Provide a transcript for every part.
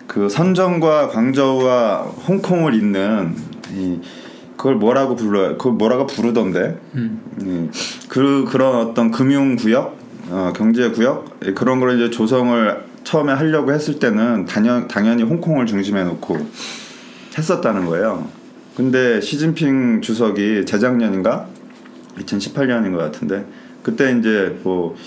그 선전과 광저우와 홍콩을 잇는 그걸 뭐라고 불러요? 그걸 뭐라고 부르던데? 그런 어떤 금융구역, 경제구역 그런 걸 이제 조성을 처음에 하려고 했을 때는 당연히 홍콩을 중심에 놓고 했었다는 거예요. 근데 시진핑 주석이 재작년인가 2018년인 것 같은데 그때 이제 뭐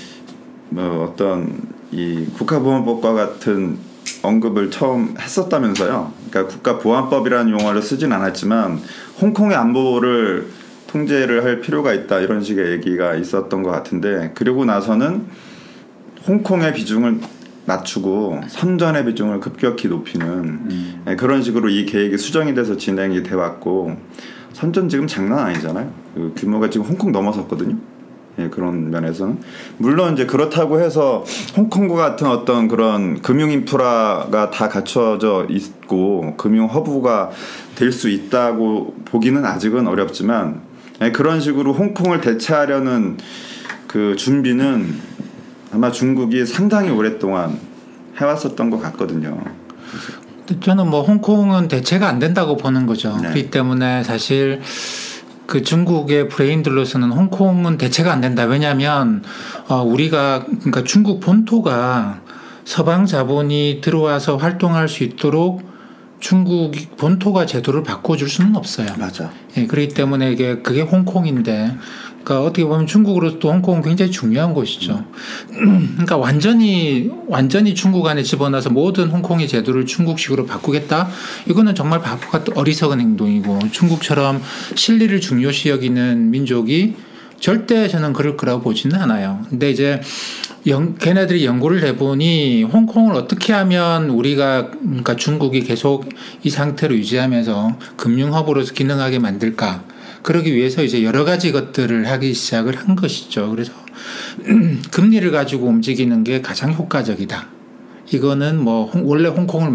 어떤 이 국가보안법과 같은 언급을 처음 했었다면서요. 그러니까 국가보안법이라는 용어를 쓰진 않았지만 홍콩의 안보를 통제를 할 필요가 있다 이런 식의 얘기가 있었던 것 같은데 그리고 나서는 홍콩의 비중을 낮추고 선전의 비중을 급격히 높이는 그런 식으로 이 계획이 수정이 돼서 진행이 돼 왔고 선전 지금 장난 아니잖아요. 그 규모가 지금 홍콩 넘어섰거든요. 예, 그런 면에서는 물론 이제 그렇다고 해서 홍콩과 같은 어떤 그런 금융 인프라가 다 갖춰져 있고 금융 허브가 될 수 있다고 보기는 아직은 어렵지만 예, 그런 식으로 홍콩을 대체하려는 그 준비는 아마 중국이 상당히 오랫동안 해왔었던 것 같거든요. 저는 뭐 홍콩은 대체가 안 된다고 보는 거죠. 네. 그렇기 때문에 사실 그 중국의 브레인들로서는 홍콩은 대체가 안 된다. 왜냐하면 우리가 그러니까 중국 본토가 서방 자본이 들어와서 활동할 수 있도록 중국 본토가 제도를 바꿔줄 수는 없어요. 맞아. 예, 그렇기 때문에 그게 홍콩인데, 그러니까 어떻게 보면 중국으로서도 홍콩은 굉장히 중요한 곳이죠. 그러니까 완전히 중국 안에 집어넣어서 모든 홍콩의 제도를 중국식으로 바꾸겠다? 이거는 정말 바보 같은 어리석은 행동이고 중국처럼 실리를 중요시 여기는 민족이 절대 저는 그럴 거라고 보지는 않아요. 근데 이제 걔네들이 연구를 해보니 홍콩을 어떻게 하면 우리가 그러니까 중국이 계속 이 상태로 유지하면서 금융허브로서 기능하게 만들까? 그러기 위해서 이제 여러 가지 것들을 하기 시작을 한 것이죠. 그래서 금리를 가지고 움직이는 게 가장 효과적이다. 이거는 뭐 원래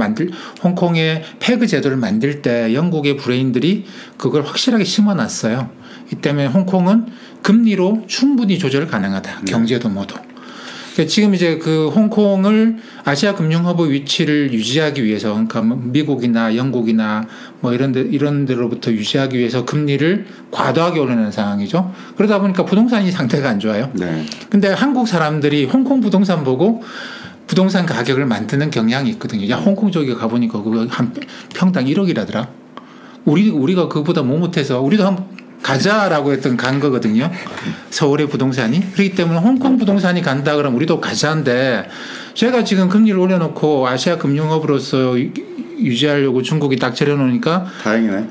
홍콩의 패그 제도를 만들 때 영국의 브레인들이 그걸 확실하게 심어놨어요. 이 때문에 홍콩은 금리로 충분히 조절 가능하다. 경제도 모두. 지금 이제 그 홍콩을 아시아 금융허브 위치를 유지하기 위해서, 그러니까 미국이나 영국이나 뭐 이런 데로부터 유지하기 위해서 금리를 과도하게 올리는 상황이죠. 그러다 보니까 부동산이 상태가 안 좋아요. 네. 근데 한국 사람들이 홍콩 부동산 보고 부동산 가격을 만드는 경향이 있거든요. 야, 홍콩 쪽에 가보니까 그거 한 평당 1억이라더라. 우리가 그보다 못해서 우리도 한 가자라고 했던 간 거거든요. 서울의 부동산이. 그렇기 때문에 홍콩 부동산이 간다 그러면 우리도 가자인데 제가 지금 금리를 올려놓고 아시아 금융업으로서 유지하려고 중국이 딱 차려놓으니까 다행이네.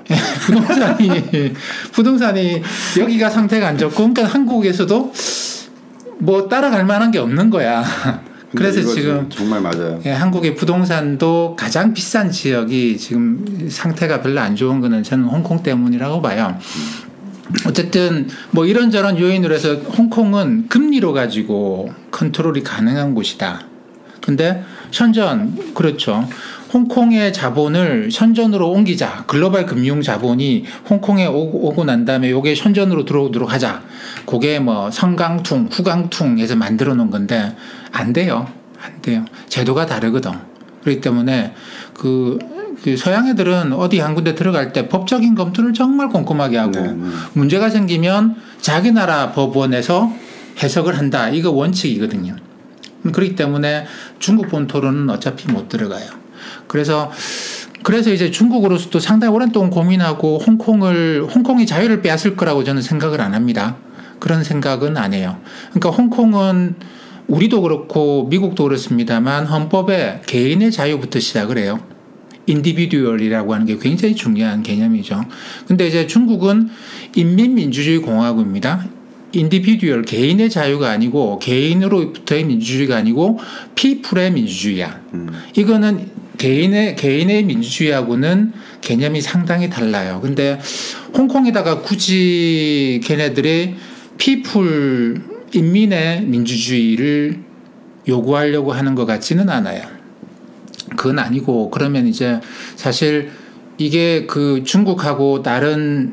부동산이 여기가 상태가 안 좋고 그러니까 한국에서도 뭐 따라갈 만한 게 없는 거야. 그래서 지금 정말 맞아요. 예, 한국의 부동산도 가장 비싼 지역이 지금 상태가 별로 안 좋은 거는 저는 홍콩 때문이라고 봐요. 어쨌든 뭐 이런저런 요인으로 해서 홍콩은 금리로 가지고 컨트롤이 가능한 곳이다. 근데 선전, 그렇죠. 홍콩의 자본을 선전으로 옮기자. 글로벌 금융 자본이 홍콩에 오고 난 다음에 요게 선전으로 들어오도록 하자. 그게 뭐 성강퉁, 후강퉁 해서 만들어 놓은 건데 안 돼요. 안 돼요. 제도가 다르거든. 그렇기 때문에 그 서양 애들은 어디 한 군데 들어갈 때 법적인 검토를 정말 꼼꼼하게 하고 문제가 생기면 자기 나라 법원에서 해석을 한다. 이거 원칙이거든요. 그렇기 때문에 중국 본토로는 어차피 못 들어가요. 그래서 이제 중국으로서도 상당히 오랫동안 고민하고 홍콩이 자유를 빼앗을 거라고 저는 생각을 안 합니다. 그런 생각은 안 해요. 그러니까 홍콩은 우리도 그렇고 미국도 그렇습니다만 헌법에 개인의 자유부터 시작을 해요. 인디비듀얼이라고 하는 게 굉장히 중요한 개념이죠. 근데 이제 중국은 인민민주주의 공화국입니다. 인디비듀얼, 개인의 자유가 아니고 개인으로부터의 민주주의가 아니고 피플의 민주주의야. 이거는 개인의 민주주의하고는 개념이 상당히 달라요. 근데 홍콩에다가 굳이 걔네들의 피플, 인민의 민주주의를 요구하려고 하는 것 같지는 않아요. 그건 아니고, 그러면 이제 사실 이게 그 중국하고 다른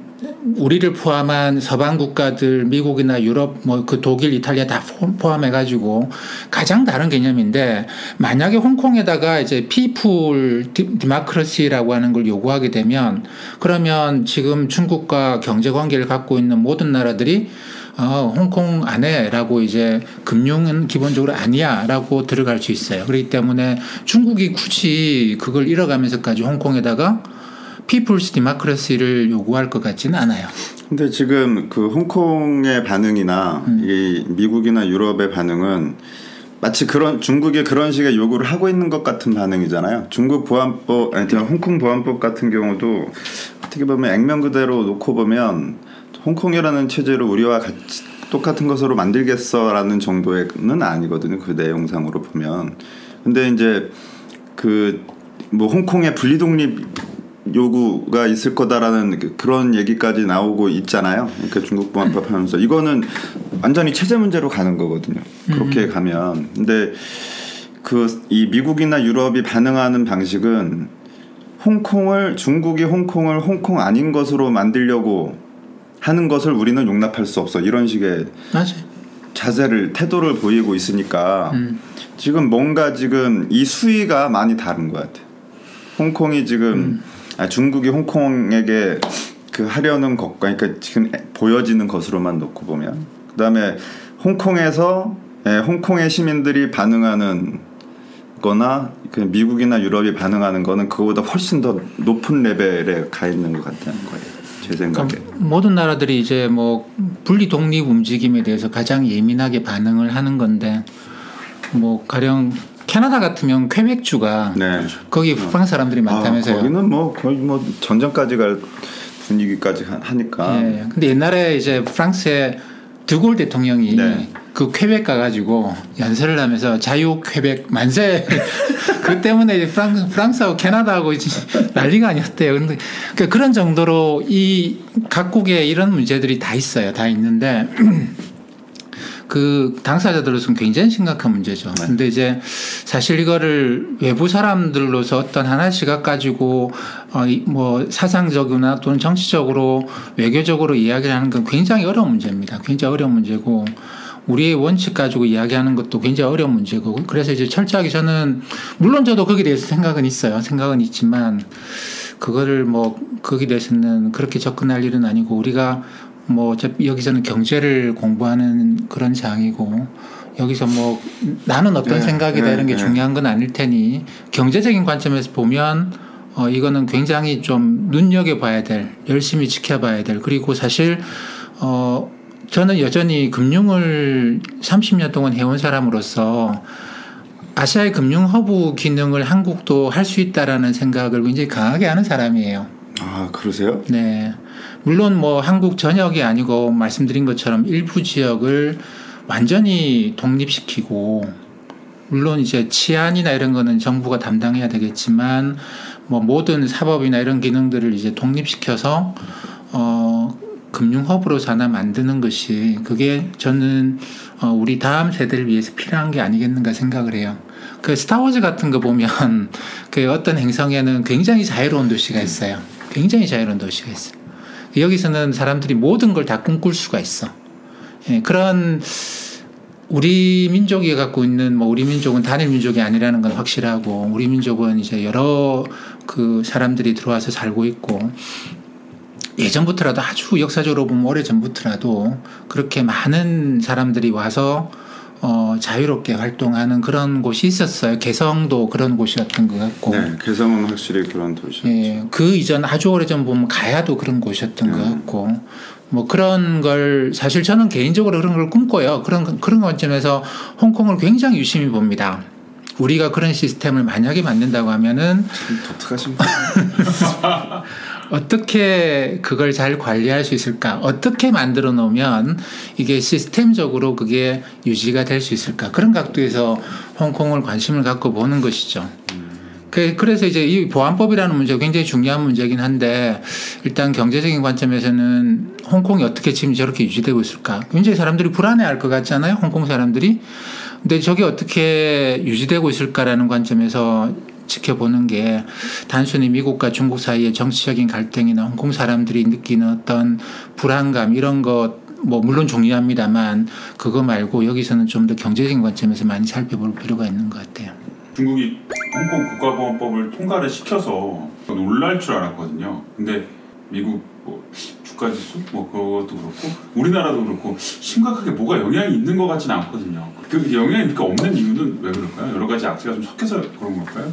우리를 포함한 서방 국가들, 미국이나 유럽, 뭐 그 독일, 이탈리아 다 포함해가지고 가장 다른 개념인데, 만약에 홍콩에다가 이제 피플 디모크라시라고 하는 걸 요구하게 되면, 그러면 지금 중국과 경제 관계를 갖고 있는 모든 나라들이 홍콩 안 해라고 이제 금융은 기본적으로 아니야라고 들어갈 수 있어요. 그렇기 때문에 중국이 굳이 그걸 잃어가면서까지 홍콩에다가 피플스 디모크라시를 요구할 것 같지는 않아요. 근데 지금 그 홍콩의 반응이나 이 미국이나 유럽의 반응은 마치 그런 중국이 그런 식의 요구를 하고 있는 것 같은 반응이잖아요. 중국 보안법, 아니 홍콩 보안법 같은 경우도 어떻게 보면 액면 그대로 놓고 보면 홍콩이라는 체제를 우리와 같이 똑같은 것으로 만들겠어라는 정도는 아니거든요. 그 내용상으로 보면. 근데 이제 그 뭐 홍콩의 분리독립 요구가 있을 거다라는 그런 얘기까지 나오고 있잖아요. 그러니까 중국 보안법 하면서 이거는 완전히 체제 문제로 가는 거거든요. 그렇게 가면. 근데 이 미국이나 유럽이 반응하는 방식은 중국이 홍콩을 홍콩 아닌 것으로 만들려고 하는 것을 우리는 용납할 수 없어. 이런 식의 맞아요. 태도를 보이고 있으니까 지금 뭔가 지금 이 수위가 많이 다른 것 같아. 홍콩이 지금 중국이 홍콩에게 그 하려는 것과 그러니까 지금 보여지는 것으로만 놓고 보면 그다음에 홍콩의 시민들이 반응하는 거나 미국이나 유럽이 반응하는 거는 그거보다 훨씬 더 높은 레벨에 가 있는 것 같다는 거예요. 제 생각에. 그러니까 모든 나라들이 이제 뭐 분리 독립 움직임에 대해서 가장 예민하게 반응을 하는 건데 뭐 가령 캐나다 같으면 퀘벡주가 네. 거기 북방 사람들이 많다면서요. 거기는 뭐 거의 뭐 전쟁까지 갈 분위기까지 하니까. 예. 근데 옛날에 이제 프랑스의 드골 대통령이 네. 그 퀘벡 가가지고 연설을 하면서 자유 퀘벡 만세. 그 때문에 이제 프랑스하고 캐나다하고 난리가 아니었대요. 근데 그러니까 그런 정도로 이 각국에 이런 문제들이 다 있어요. 다 있는데. 그 당사자들로서는 굉장히 심각한 문제죠. 네. 근데 이제 사실 이거를 외부 사람들로서 어떤 하나의 시각 가지고 뭐 사상적이나 또는 정치적으로 외교적으로 이야기를 하는 건 굉장히 어려운 문제입니다. 굉장히 어려운 문제고 우리의 원칙 가지고 이야기하는 것도 굉장히 어려운 문제고 그래서 이제 철저하게 저는 물론 저도 거기에 대해서 생각은 있어요. 생각은 있지만 그거를 뭐 거기에 대해서는 그렇게 접근할 일은 아니고 우리가 뭐 여기서는 경제를 공부하는 그런 장이고 여기서 뭐 나는 어떤 생각이다 이런 게 중요한 건 아닐 테니 경제적인 관점에서 보면 이거는 굉장히 좀 눈여겨봐야 될 열심히 지켜봐야 될 그리고 사실 저는 여전히 금융을 30년 동안 해온 사람으로서 아시아의 금융 허브 기능을 한국도 할 수 있다라는 생각을 굉장히 강하게 하는 사람이에요. 아, 그러세요? 네. 물론 뭐 한국 전역이 아니고 말씀드린 것처럼 일부 지역을 완전히 독립시키고 물론 이제 치안이나 이런 거는 정부가 담당해야 되겠지만 뭐 모든 사법이나 이런 기능들을 이제 독립시켜서 금융 허브로서 하나 만드는 것이 그게 저는 우리 다음 세대를 위해서 필요한 게 아니겠는가 생각을 해요. 그 스타워즈 같은 거 보면 그 어떤 행성에는 굉장히 자유로운 도시가 있어요. 굉장히 자유로운 도시가 있어요. 여기서는 사람들이 모든 걸 다 꿈꿀 수가 있어. 예, 그런 우리 민족이 갖고 있는 뭐 우리 민족은 단일 민족이 아니라는 건 확실하고 우리 민족은 이제 여러 그 사람들이 들어와서 살고 있고 예전부터라도 아주 역사적으로 보면 오래 전부터라도 그렇게 많은 사람들이 와서 자유롭게 활동하는 그런 곳이 있었어요. 개성도 그런 곳이었던 것 같고. 네, 개성은 확실히 그런 도시였죠. 예, 그 이전 아주 오래전 보면 가야도 그런 곳이었던 것 같고. 뭐 그런 걸 사실 저는 개인적으로 그런 걸 꿈꿔요. 그런 관점에서 홍콩을 굉장히 유심히 봅니다. 우리가 그런 시스템을 만약에 만든다고 하면은 참 독특하신 분. 어떻게 그걸 잘 관리할 수 있을까? 어떻게 만들어 놓으면 이게 시스템적으로 그게 유지가 될 수 있을까? 그런 각도에서 홍콩을 관심을 갖고 보는 것이죠. 그래서 이제 이 보안법이라는 문제가 굉장히 중요한 문제긴 한데 일단 경제적인 관점에서는 홍콩이 어떻게 지금 저렇게 유지되고 있을까? 굉장히 사람들이 불안해할 것 같잖아요. 홍콩 사람들이. 근데 저게 어떻게 유지되고 있을까라는 관점에서 지켜보는 게 단순히 미국과 중국 사이의 정치적인 갈등이나 홍콩 사람들이 느끼는 어떤 불안감 이런 것 뭐 물론 중요합니다만 그거 말고 여기서는 좀 더 경제적인 관점에서 많이 살펴볼 필요가 있는 것 같아요. 중국이 홍콩 국가보안법을 통과를 시켜서 놀랄 줄 알았거든요. 근데 미국 뭐 주가지수 뭐 그것도 그렇고 우리나라도 그렇고 심각하게 뭐가 영향이 있는 것 같지는 않거든요. 그 영향이 그러니까 없는 이유는 왜 그럴까요? 여러 가지 악재가 좀 섞여서 그런 걸까요?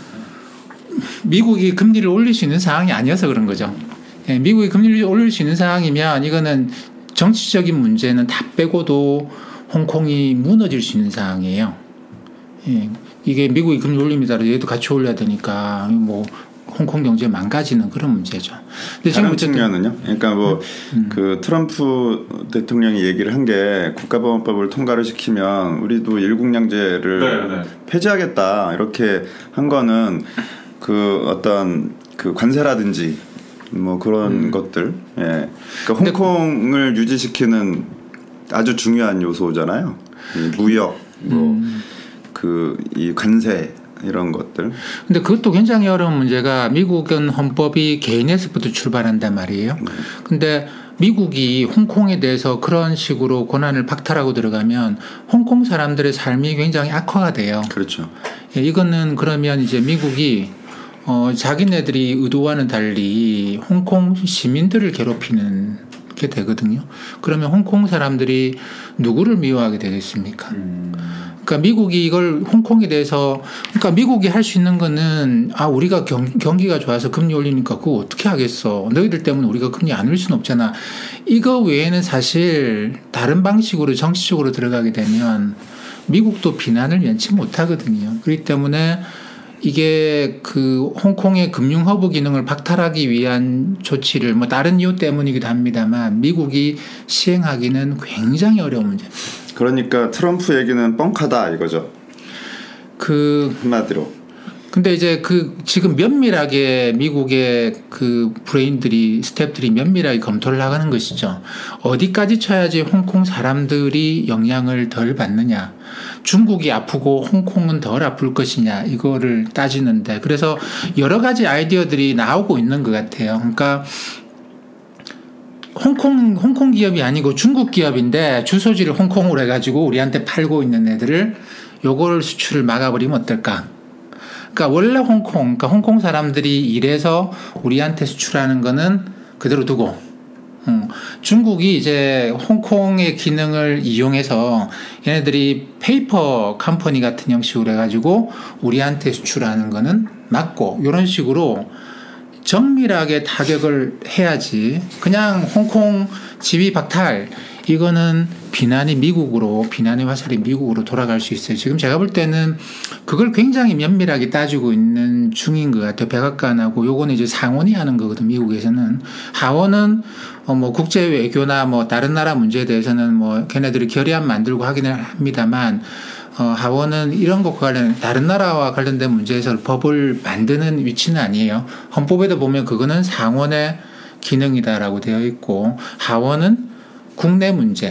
미국이 금리를 올릴 수 있는 상황이 아니어서 그런 거죠. 예, 미국이 금리를 올릴 수 있는 상황이면 이거는 정치적인 문제는 다 빼고도 홍콩이 무너질 수 있는 상황이에요. 예, 이게 미국이 금리 올립니다. 얘도 같이 올려야 되니까 뭐 홍콩 경제 망가지는 그런 문제죠. 근데 다른 측면은요. 그러니까 뭐 그 트럼프 대통령이 얘기를 한 게 국가보안법을 통과를 시키면 우리도 일국량제를 폐지하겠다 이렇게 한 거는 그 어떤 그 관세라든지 뭐 그런 것들, 예, 그러니까 홍콩을 유지시키는 아주 중요한 요소잖아요. 이 무역, 뭐 그 이 관세 이런 것들. 근데 그것도 굉장히 어려운 문제가 미국은 헌법이 개인에서부터 출발한단 말이에요. 근데 미국이 홍콩에 대해서 그런 식으로 권한을 박탈하고 들어가면 홍콩 사람들의 삶이 굉장히 악화가 돼요. 그렇죠. 예, 이거는 그러면 이제 미국이 자기네들이 의도와는 달리 홍콩 시민들을 괴롭히는 게 되거든요. 그러면 홍콩 사람들이 누구를 미워하게 되겠습니까? 그러니까 미국이 이걸 홍콩에 대해서 그러니까 미국이 할 수 있는 거는 우리가 경기가 좋아서 금리 올리니까 그거 어떻게 하겠어. 너희들 때문에 우리가 금리 안 올릴 수는 없잖아. 이거 외에는 사실 다른 방식으로 정치적으로 들어가게 되면 미국도 비난을 면치 못하거든요. 그렇기 때문에 이게 그 홍콩의 금융 허브 기능을 박탈하기 위한 조치를 뭐 다른 이유 때문이기도 합니다만 미국이 시행하기는 굉장히 어려운 문제입니다. 그러니까 트럼프 얘기는 뻥카다 이거죠. 한마디로. 근데 이제 지금 면밀하게 미국의 그 브레인들이 스태프들이 면밀하게 검토를 나가는 것이죠. 어디까지 쳐야지 홍콩 사람들이 영향을 덜 받느냐. 중국이 아프고 홍콩은 덜 아플 것이냐 이거를 따지는데 그래서 여러 가지 아이디어들이 나오고 있는 것 같아요. 그러니까 홍콩 기업이 아니고 중국 기업인데 주소지를 홍콩으로 해가지고 우리한테 팔고 있는 애들을 요걸 수출을 막아버리면 어떨까? 그러니까 원래 그러니까 홍콩 사람들이 일해서 우리한테 수출하는 거는 그대로 두고 중국이 이제 홍콩의 기능을 이용해서 얘네들이 페이퍼 컴퍼니 같은 형식으로 해가지고 우리한테 수출하는 거는 맞고 이런 식으로 정밀하게 타격을 해야지 그냥 홍콩 지위 박탈 이거는 비난의 화살이 미국으로 돌아갈 수 있어요. 지금 제가 볼 때는 그걸 굉장히 면밀하게 따지고 있는 중인 것 같아요. 백악관하고 요거는 이제 상원이 하는 거거든. 미국에서는 하원은 뭐 국제 외교나 뭐 다른 나라 문제에 대해서는 뭐 걔네들이 결의안 만들고 하기는 합니다만 하원은 이런 것과 관련 다른 나라와 관련된 문제에서 법을 만드는 위치는 아니에요. 헌법에도 보면 그거는 상원의 기능이다라고 되어 있고 하원은 국내 문제,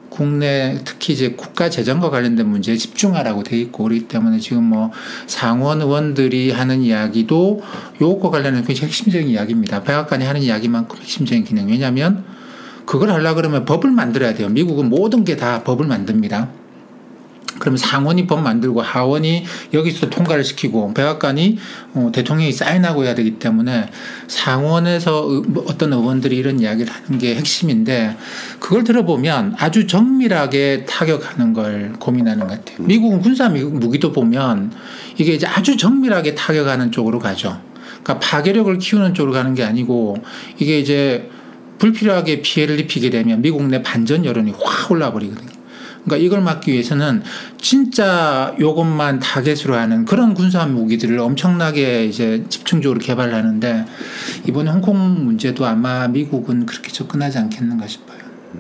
특히 이제 국가 재정과 관련된 문제에 집중하라고 되어 있고 그렇기 때문에 지금 뭐 상원 의원들이 하는 이야기도 요것과 관련된 굉장히 핵심적인 이야기입니다. 백악관이 하는 이야기만큼 핵심적인 기능. 왜냐하면 그걸 하려고 그러면 법을 만들어야 돼요. 미국은 모든 게 다 법을 만듭니다. 그러면 상원이 법 만들고 하원이 여기서 통과를 시키고 백악관이 대통령이 사인하고 해야 되기 때문에 상원에서 어떤 의원들이 이런 이야기를 하는 게 핵심인데 그걸 들어보면 아주 정밀하게 타격하는 걸 고민하는 것 같아요. 미국은 군사 무기도 보면 이게 이제 아주 정밀하게 타격하는 쪽으로 가죠. 그러니까 파괴력을 키우는 쪽으로 가는 게 아니고 이게 이제 불필요하게 피해를 입히게 되면 미국 내 반전 여론이 확 올라 버리거든요. 그러니까 이걸 막기 위해서는 진짜 요것만 타겟으로 하는 그런 군사 무기들을 엄청나게 이제 집중적으로 개발하는데 이번에 홍콩 문제도 아마 미국은 그렇게 접근하지 않겠는가 싶어요.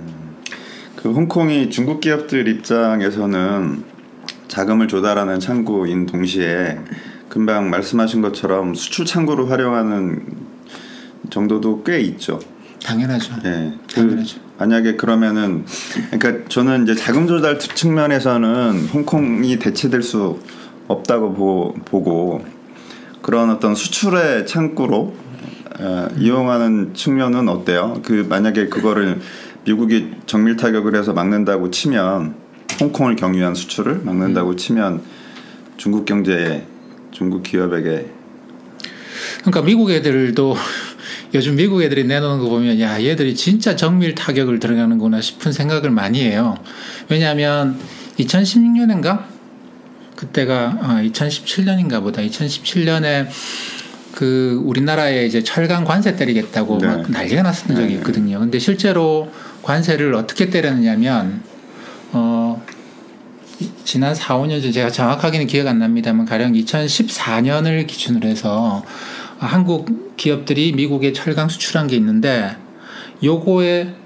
그 홍콩이 중국 기업들 입장에서는 자금을 조달하는 창구인 동시에 금방 말씀하신 것처럼 수출 창구로 활용하는 정도도 꽤 있죠. 당연하죠. 네, 당연하죠. 만약에 그러면은 그러니까 저는 이제 자금 조달 측면에서는 홍콩이 대체될 수 없다고 보고 그런 어떤 수출의 창구로 이용하는 측면은 어때요? 그 만약에 그거를 미국이 정밀 타격을 해서 막는다고 치면 홍콩을 경유한 수출을 막는다고 치면 중국 경제에 중국 기업에게 그러니까 미국 애들도 요즘 미국 애들이 내놓는 거 보면 야 얘들이 진짜 정밀 타격을 들어가는구나 싶은 생각을 많이 해요. 왜냐하면 2016년인가 그때가 2017년인가 보다 2017년에 그 우리나라에 이제 철강 관세 때리겠다고 네. 막 난리가 났었던 적이 있거든요. 근데 실제로 관세를 어떻게 때렸느냐면 지난 4, 5년 전 제가 정확하게는 기억 안 납니다만 가령 2014년을 기준으로 해서 한국 기업들이 미국에 철강 수출한 게 있는데 요거에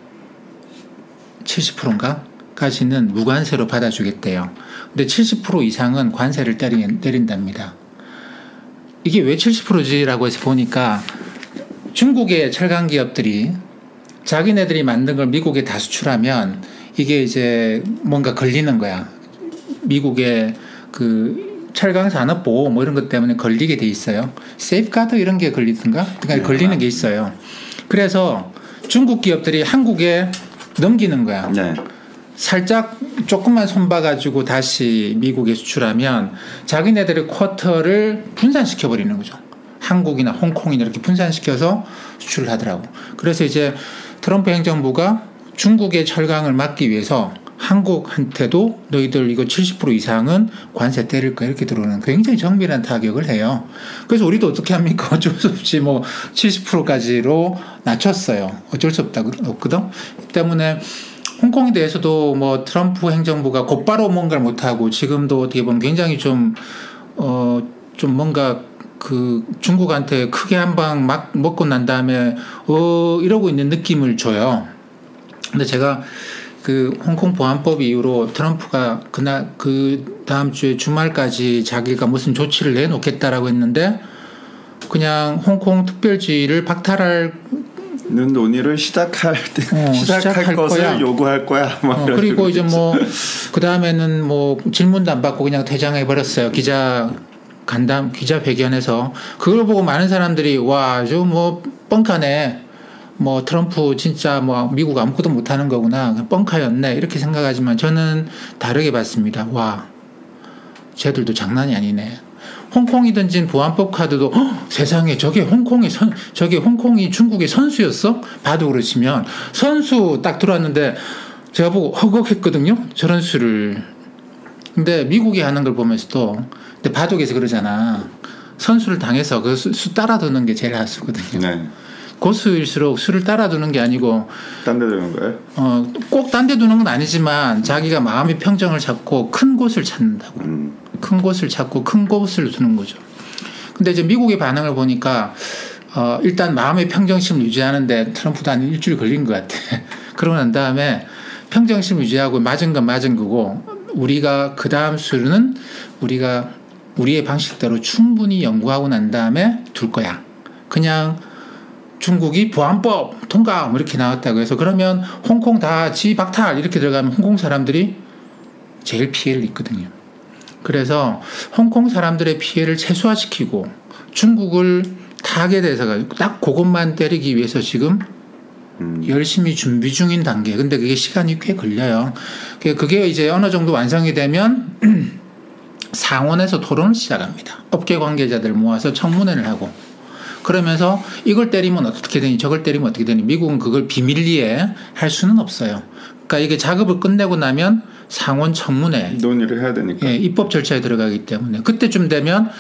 70%인가? 까지는 무관세로 받아주겠대요. 근데 70% 이상은 관세를 때린답니다. 이게 왜 70%지라고 해서 보니까 중국의 철강 기업들이 자기네들이 만든 걸 미국에 다 수출하면 이게 이제 뭔가 걸리는 거야. 미국의 그 철강 산업 보호 뭐 이런 것 때문에 걸리게 돼 있어요. 세이프가드 이런 게 걸리든가? 그러니까 걸리는 게 있어요. 그래서 중국 기업들이 한국에 넘기는 거야. 네. 살짝 조금만 손봐가지고 다시 미국에 수출하면 자기네들의 쿼터를 분산시켜버리는 거죠. 한국이나 홍콩이나 이렇게 분산시켜서 수출을 하더라고. 그래서 이제 트럼프 행정부가 중국의 철강을 막기 위해서 한국한테도 너희들 이거 70% 이상은 관세 때릴 거야 이렇게 들어오는 굉장히 정밀한 타격을 해요. 그래서 우리도 어떻게 합니까? 어쩔 수 없이 뭐 70%까지로 낮췄어요. 어쩔 수 없거든. 때문에 홍콩에 대해서도 뭐 트럼프 행정부가 곧바로 뭔가를 못하고 지금도 어떻게 보면 굉장히 좀 뭔가 그 중국한테 크게 한 방 막 먹고 난 다음에 이러고 있는 느낌을 줘요. 근데 제가 그 홍콩 보안법 이후로 트럼프가 그 다음 주에 주말까지 자기가 무슨 조치를 내놓겠다라고 했는데 그냥 홍콩 특별지를 박탈할 논의를 시작할 것을 거야. 요구할 거야. 그리고 이제 뭐 그 다음에는 뭐 질문도 안 받고 그냥 퇴장해 버렸어요. 기자회견에서 그걸 보고 많은 사람들이 와, 저 뭐 뻥카네. 뭐 트럼프 진짜 뭐 미국 아무것도 못하는 거구나. 뻥카였네. 이렇게 생각하지만 저는 다르게 봤습니다. 와, 쟤들도 장난이 아니네. 홍콩이 던진 보안법 카드도 세상에 저게 홍콩이 중국의 선수였어? 봐도 그러시면 선수 딱 들어왔는데 제가 보고 허걱했거든요. 저런 수를. 근데 미국이 하는 걸 보면서도 근데 바둑에서 그러잖아. 선수를 당해서 그 수 따라두는 게 제일 하수거든요. 네. 고수일수록 수를 따라두는 게 아니고 딴 데 두는 거예요? 꼭 딴 데 두는 건 아니지만 자기가 마음의 평정을 잡고 큰 곳을 찾는다고. 큰 곳을 찾고 큰 곳을 두는 거죠. 근데 이제 미국의 반응을 보니까 일단 마음의 평정심을 유지하는데 트럼프도 한 일주일 걸린 것 같아. 그러고 난 다음에 평정심 유지하고 맞은 건 맞은 거고 우리가 그 다음 수는 우리가 우리의 방식대로 충분히 연구하고 난 다음에 둘 거야. 그냥 중국이 보안법 통과 뭐 이렇게 나왔다고 해서 그러면 홍콩 다 지박탈 이렇게 들어가면 홍콩 사람들이 제일 피해를 입거든요. 그래서 홍콩 사람들의 피해를 최소화시키고 중국을 타겟에서 딱 그것만 때리기 위해서 지금 열심히 준비 중인 단계. 근데 그게 시간이 꽤 걸려요. 그게 이제 어느 정도 완성이 되면 상원에서 토론을 시작합니다. 업계 관계자들 모아서 청문회를 하고 그러면서 이걸 때리면 어떻게 되니 저걸 때리면 어떻게 되니 미국은 그걸 비밀리에 할 수는 없어요. 그러니까 이게 작업을 끝내고 나면 상원 청문회 논의를 해야 되니까. 예, 입법 절차에 들어가기 때문에 그때쯤 되면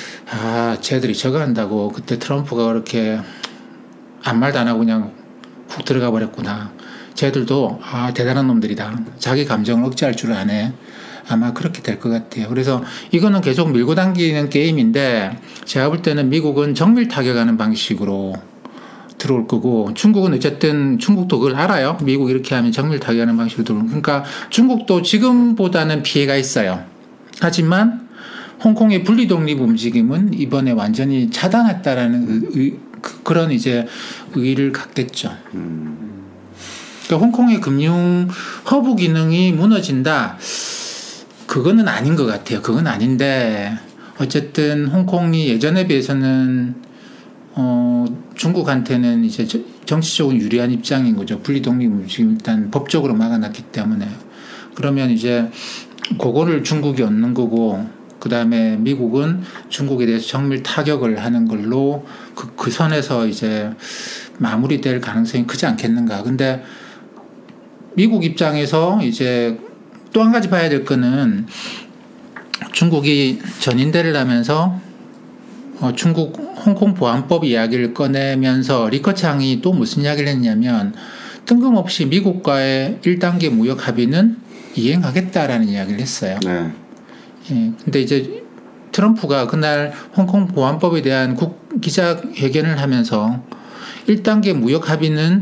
쟤들이 저거 한다고 그때 트럼프가 그렇게 아무 말도 안 하고 그냥 훅 들어가 버렸구나. 쟤들도 대단한 놈들이다. 자기 감정을 억제할 줄 아네. 아마 그렇게 될 것 같아요. 그래서 이거는 계속 밀고 당기는 게임인데 제가 볼 때는 미국은 정밀 타격하는 방식으로 들어올 거고 중국은 어쨌든 중국도 그걸 알아요. 미국 이렇게 하면 정밀 타격하는 방식으로 들어올 그러니까 중국도 지금보다는 피해가 있어요. 하지만 홍콩의 분리독립 움직임은 이번에 완전히 차단했다라는 그런 이제 의의를 갖겠죠. 그러니까 홍콩의 금융 허브 기능이 무너진다. 그거는 아닌 것 같아요. 그건 아닌데 어쨌든 홍콩이 예전에 비해서는 중국한테는 이제 정치적으로 유리한 입장인 거죠. 분리독립을 지금 일단 법적으로 막아놨기 때문에. 그러면 이제 그거를 중국이 얻는 거고, 그 다음에 미국은 중국에 대해서 정밀 타격을 하는 걸로 그 선에서 이제 마무리될 가능성이 크지 않겠는가. 근데 미국 입장에서 이제 또 한 가지 봐야 될 거는 중국이 전인대를 하면서 중국 홍콩 보안법 이야기를 꺼내면서 리커창이 또 무슨 이야기를 했냐면 뜬금없이 미국과의 1단계 무역 합의는 이행하겠다라는 이야기를 했어요. 네. 예, 근데 이제 트럼프가 그날 홍콩 보안법에 대한 기자회견을 하면서 1단계 무역 합의는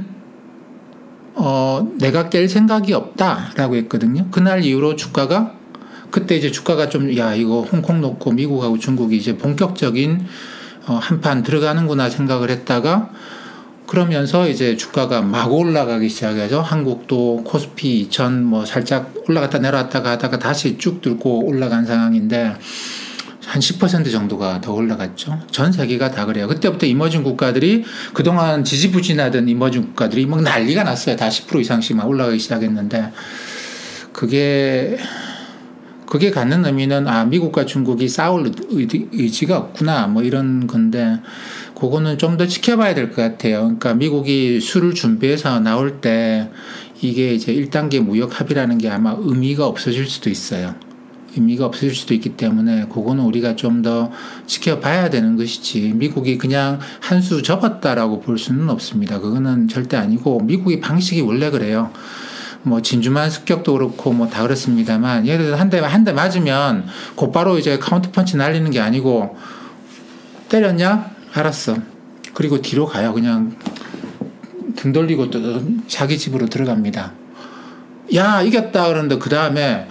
내가 깰 생각이 없다라고 했거든요. 그날 이후로 주가가 그때 이제 주가가 좀 이거 홍콩 놓고 미국하고 중국이 이제 본격적인 한판 들어가는구나 생각을 했다가 그러면서 이제 주가가 막 올라가기 시작해서 한국도 코스피 2000 뭐 살짝 올라갔다 내려왔다가 하다가 다시 쭉 들고 올라간 상황인데 한 10% 정도가 더 올라갔죠. 전 세계가 다 그래요. 그때부터 이머징 국가들이 그동안 지지부진하던 이머징 국가들이 막 난리가 났어요. 다 10% 이상씩 막 올라가기 시작했는데 그게 갖는 의미는 미국과 중국이 싸울 의지가 없구나 뭐 이런 건데 그거는 좀 더 지켜봐야 될 것 같아요. 그러니까 미국이 술을 준비해서 나올 때 이게 이제 1단계 무역 합의라는 게 아마 의미가 없어질 수도 있어요. 의미가 없어질 수도 있기 때문에 그거는 우리가 좀 더 지켜봐야 되는 것이지 미국이 그냥 한 수 접었다라고 볼 수는 없습니다. 그거는 절대 아니고 미국의 방식이 원래 그래요. 뭐 진주만 습격도 그렇고 뭐 다 그렇습니다만 예를 들어 한 대 맞으면 곧바로 이제 카운터 펀치 날리는 게 아니고 때렸냐? 알았어. 그리고 뒤로 가요. 그냥 등 돌리고 또 자기 집으로 들어갑니다. 야 이겼다 그러는데 그 다음에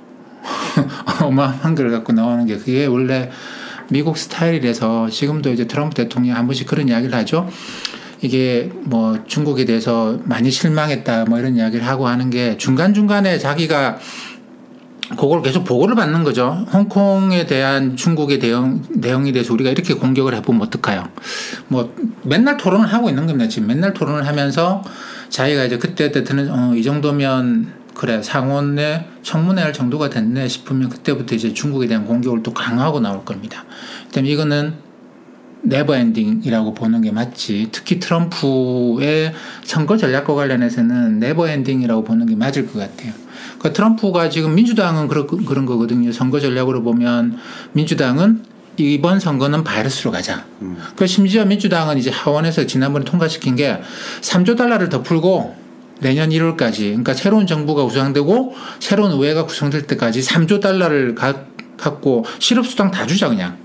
어마어마한 걸 갖고 나오는 게 그게 원래 미국 스타일이라서 지금도 이제 트럼프 대통령 한 번씩 그런 이야기를 하죠. 이게 뭐 중국에 대해서 많이 실망했다 뭐 이런 이야기를 하고 하는 게 중간중간에 자기가 그걸 계속 보고를 받는 거죠. 홍콩에 대한 중국의 대응에 대해서 우리가 이렇게 공격을 해보면 어떡해요. 뭐 맨날 토론을 하고 있는 겁니다. 지금 맨날 토론을 하면서 자기가 이제 그때는 이 정도면 그래 상원에 청문회 할 정도가 됐네 싶으면 그때부터 이제 중국에 대한 공격을 또 강화하고 나올 겁니다. 그다음에 이거는 네버 엔딩이라고 보는 게 맞지. 특히 트럼프의 선거 전략과 관련해서는 네버 엔딩이라고 보는 게 맞을 것 같아요. 그러니까 트럼프가 지금 민주당은 그런 거거든요. 선거 전략으로 보면 민주당은 이번 선거는 바이러스로 가자. 그 심지어 민주당은 이제 하원에서 지난번에 통과시킨 게 3조 달러를 더 풀고 내년 1월까지 그러니까 새로운 정부가 구성되고 새로운 의회가 구성될 때까지 3조 달러를 갖고 실업수당 다 주자 그냥.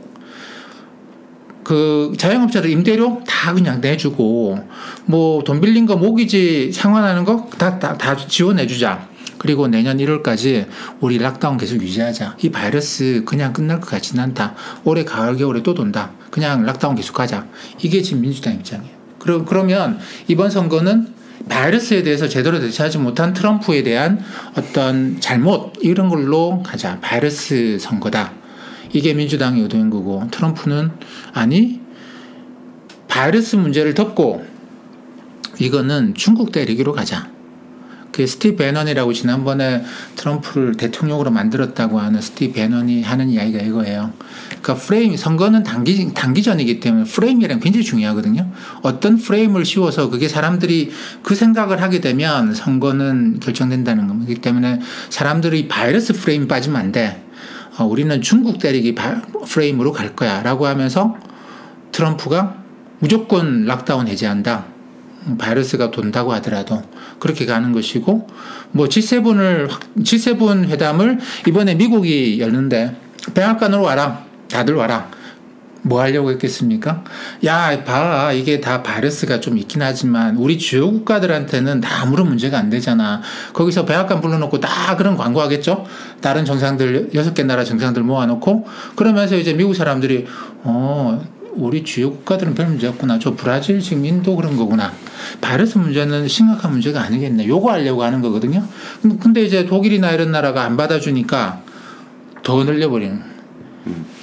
그 자영업자들 임대료 다 그냥 내주고 뭐 돈 빌린 거 모기지 상환하는 거 다 지원해주자. 그리고 내년 1월까지 우리 락다운 계속 유지하자. 이 바이러스 그냥 끝날 것 같지는 않다. 올해 가을 겨울에 또 돈다. 그냥 락다운 계속 하자. 이게 지금 민주당 입장이에요. 그러면 이번 선거는 바이러스에 대해서 제대로 대처하지 못한 트럼프에 대한 어떤 잘못 이런 걸로 가자. 바이러스 선거다. 이게 민주당의 의도인 거고 트럼프는 아니 바이러스 문제를 덮고 이거는 중국 때리기로 가자. 그 스티브 배넌이라고 지난번에 트럼프를 대통령으로 만들었다고 하는 스티브 배넌이 하는 이야기가 이거예요. 그러니까 프레임 선거는 단기전이기 때문에 프레임이란 굉장히 중요하거든요. 어떤 프레임을 씌워서 그게 사람들이 그 생각을 하게 되면 선거는 결정된다는 겁니다. 그렇기 때문에 사람들이 바이러스 프레임 빠지면 안 돼. 우리는 중국 때리기 프레임으로 갈 거야 라고 하면서 트럼프가 무조건 락다운 해제한다. 바이러스가 돈다고 하더라도 그렇게 가는 것이고 뭐 G7 회담을 이번에 미국이 열는데 백악관으로 와라. 다들 와라. 뭐 하려고 했겠습니까? 야, 봐. 이게 다 바이러스가 좀 있긴 하지만 우리 주요 국가들한테는 다 아무런 문제가 안 되잖아. 거기서 백악관 불러놓고 다 그런 광고하겠죠? 다른 정상들, 6개 나라 정상들 모아놓고 그러면서 이제 미국 사람들이 우리 주요 국가들은 별 문제 없구나. 저 브라질, 지금 인도 그런 거구나. 바이러스 문제는 심각한 문제가 아니겠네. 요거 하려고 하는 거거든요. 근데 이제 독일이나 이런 나라가 안 받아주니까 더 늘려버리는.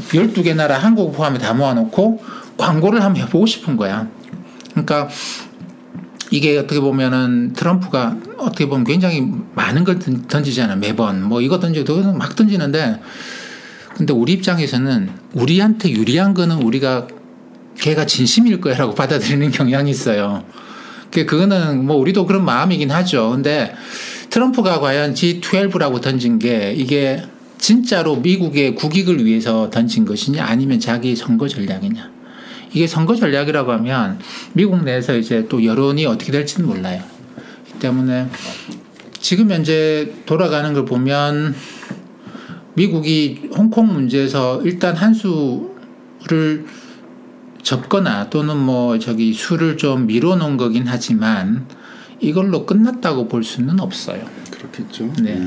12개 나라 한국 포함해 다 모아놓고 광고를 한번 해보고 싶은 거야. 그러니까 이게 어떻게 보면은 트럼프가 어떻게 보면 굉장히 많은 걸 던지잖아. 매번 뭐 이거 던지고 막 던지는데, 근데 우리 입장에서는 우리한테 유리한 거는 우리가 걔가 진심일 거야라고 받아들이는 경향이 있어요. 그거는 뭐 우리도 그런 마음이긴 하죠. 근데 트럼프가 과연 G12라고 던진 게 이게 진짜로 미국의 국익을 위해서 던진 것이냐 아니면 자기 선거 전략이냐. 이게 선거 전략이라고 하면 미국 내에서 이제 또 여론이 어떻게 될지는 몰라요. 때문에 지금 현재 돌아가는 걸 보면 미국이 홍콩 문제에서 일단 한 수를 접거나 또는 뭐 수를 좀 미뤄놓은 거긴 하지만 이걸로 끝났다고 볼 수는 없어요. 그렇겠죠. 네.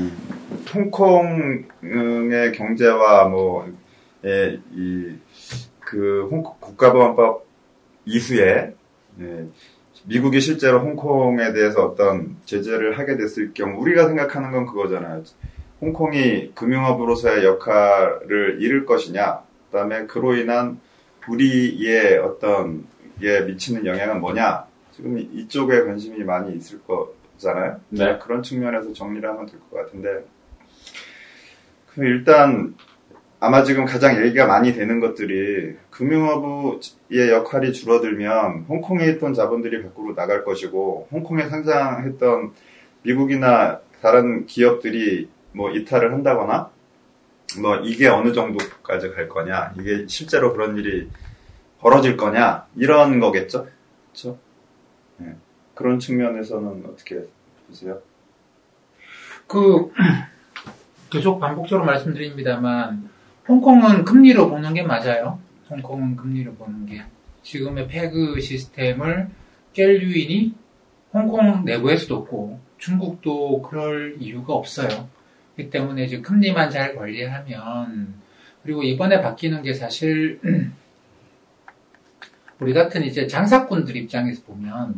홍콩의 경제와 홍콩 국가보안법 이후에 미국이 실제로 홍콩에 대해서 어떤 제재를 하게 됐을 경우 우리가 생각하는 건 그거잖아요. 홍콩이 금융업으로서의 역할을 잃을 것이냐, 그다음에 그로 인한 우리의 어떤 게 미치는 영향은 뭐냐. 지금 이쪽에 관심이 많이 있을 거잖아요. 네. 그런 측면에서 정리를 하면 될 것 같은데, 일단 아마 지금 가장 얘기가 많이 되는 것들이 금융업의 역할이 줄어들면 홍콩에 있던 자본들이 밖으로 나갈 것이고, 홍콩에 상장했던 미국이나 다른 기업들이 뭐 이탈을 한다거나, 뭐 이게 어느 정도까지 갈 거냐, 이게 실제로 그런 일이 벌어질 거냐, 이런 거겠죠. 그렇죠? 네. 그런 측면에서는 어떻게 보세요? 계속 반복적으로 말씀드립니다만 홍콩은 금리로 보는 게 맞아요. 홍콩은 금리로 보는 게. 지금의 패그 시스템을 깰 유인이 홍콩 내부에서도 없고 중국도 그럴 이유가 없어요. 그렇기 때문에 이제 금리만 잘 관리하면, 그리고 이번에 바뀌는 게 사실 우리 같은 이제 장사꾼들 입장에서 보면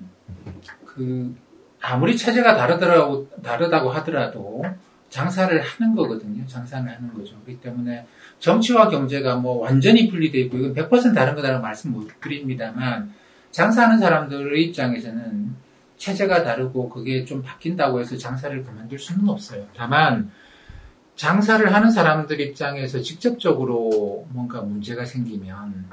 아무리 체제가 다르다고 하더라도 장사를 하는 거거든요. 장사를 하는 거죠. 그렇기 때문에 정치와 경제가 뭐 완전히 분리되어 있고 이건 100% 다른 거다라고 말씀 못 드립니다만, 장사하는 사람들의 입장에서는 체제가 다르고 그게 좀 바뀐다고 해서 장사를 그만둘 수는 없어요. 다만 장사를 하는 사람들 입장에서 직접적으로 뭔가 문제가 생기면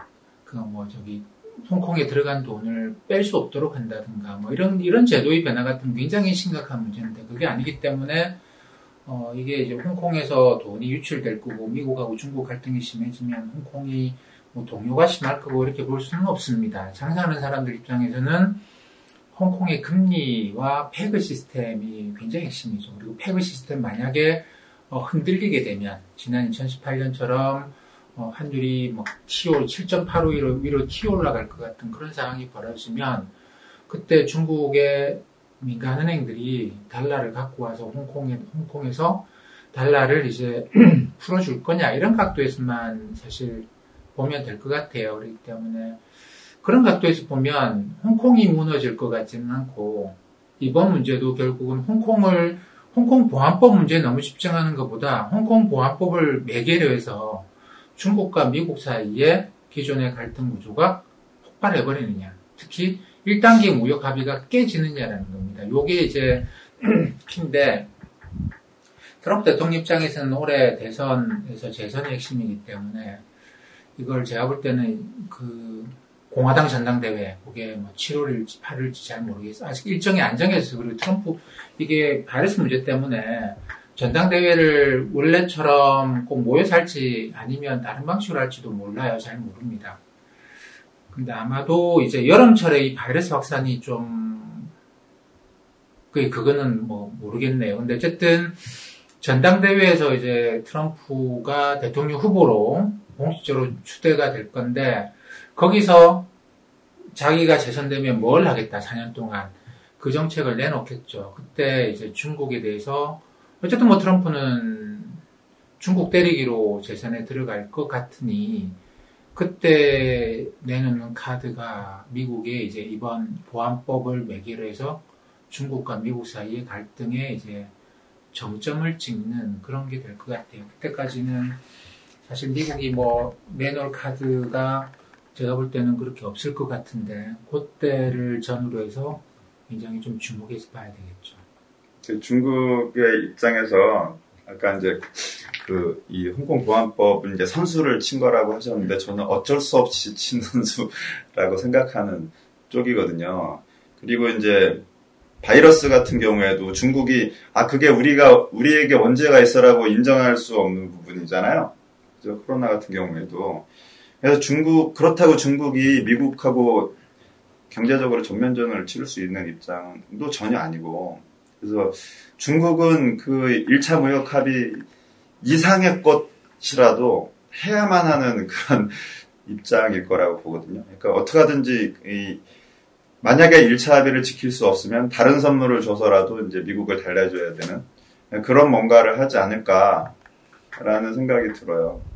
홍콩에 들어간 돈을 뺄 수 없도록 한다든가 뭐 이런 제도의 변화 같은 굉장히 심각한 문제인데, 그게 아니기 때문에 이게 이제 홍콩에서 돈이 유출될 거고 미국하고 중국 갈등이 심해지면 홍콩이 뭐 동요가 심할 거고 이렇게 볼 수는 없습니다. 장사하는 사람들 입장에서는 홍콩의 금리와 패그 시스템이 굉장히 핵심이죠. 그리고 패그 시스템 만약에 흔들리게 되면 지난 2018년처럼 환율이 뭐 7.85 위로 튀어 올라갈 것 같은 그런 상황이 벌어지면 그때 중국의 민간은행들이 달러를 갖고 와서 홍콩에서 달러를 이제 풀어줄 거냐, 이런 각도에서만 사실 보면 될 것 같아요. 그렇기 때문에 그런 각도에서 보면 홍콩이 무너질 것 같지는 않고, 이번 문제도 결국은 홍콩 보안법 문제에 너무 집중하는 것보다 홍콩 보안법을 매개로 해서 중국과 미국 사이에 기존의 갈등 구조가 폭발해버리느냐, 특히 1단계 무역 합의가 깨지느냐라는 겁니다. 요게 이제 키인데, 트럼프 대통령 입장에서는 올해 대선에서 재선의 핵심이기 때문에 이걸 제가 볼 때는 공화당 전당대회, 그게 뭐 7월일지 8월일지 잘 모르겠어요. 아직 일정이 안 정해졌어요. 그리고 트럼프, 이게 바이러스 문제 때문에 전당대회를 원래처럼 꼭 모여서 할지 아니면 다른 방식으로 할지도 몰라요. 잘 모릅니다. 근데 아마도 이제 여름철에 이 바이러스 확산이 그거는 뭐 모르겠네요. 근데 어쨌든 전당대회에서 이제 트럼프가 대통령 후보로 공식적으로 추대가 될 건데, 거기서 자기가 재선되면 뭘 하겠다, 4년 동안. 그 정책을 내놓겠죠. 그때 이제 중국에 대해서, 어쨌든 뭐 트럼프는 중국 때리기로 재선에 들어갈 것 같으니, 그때 내놓는 카드가 미국의 이제 이번 보안법을 매개로 해서 중국과 미국 사이의 갈등에 이제 정점을 찍는 그런 게 될 것 같아요. 그때까지는 사실 미국이 뭐 매놀 카드가 제가 볼 때는 그렇게 없을 것 같은데 그때를 전후로 해서 굉장히 좀 주목해서 봐야 되겠죠. 중국의 입장에서 아까 이제 이 홍콩 보안법은 이제 선수를 친 거라고 하셨는데 저는 어쩔 수 없이 친 선수라고 생각하는 쪽이거든요. 그리고 이제 바이러스 같은 경우에도 중국이 그게 우리에게 원죄가 있어라고 인정할 수 없는 부분이잖아요. 그죠? 코로나 같은 경우에도. 그래서 그렇다고 중국이 미국하고 경제적으로 전면전을 치를 수 있는 입장도 전혀 아니고. 그래서 중국은 그 1차 무역 합의 이상의 것이라도 해야만 하는 그런 입장일 거라고 보거든요. 그러니까 어떻게 하든지 만약에 1차 합의를 지킬 수 없으면 다른 선물을 줘서라도 이제 미국을 달래줘야 되는 그런 뭔가를 하지 않을까라는 생각이 들어요.